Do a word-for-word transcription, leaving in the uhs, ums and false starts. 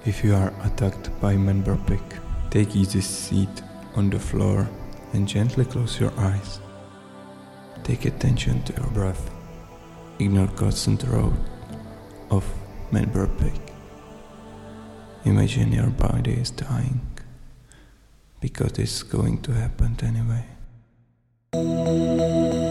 If you are attacked by Menberpick, take easy seat on the floor and gently close your eyes. Take attention to your breath. Ignore constant road of Menberpick. Imagine your body is dying, because it's going to happen anyway.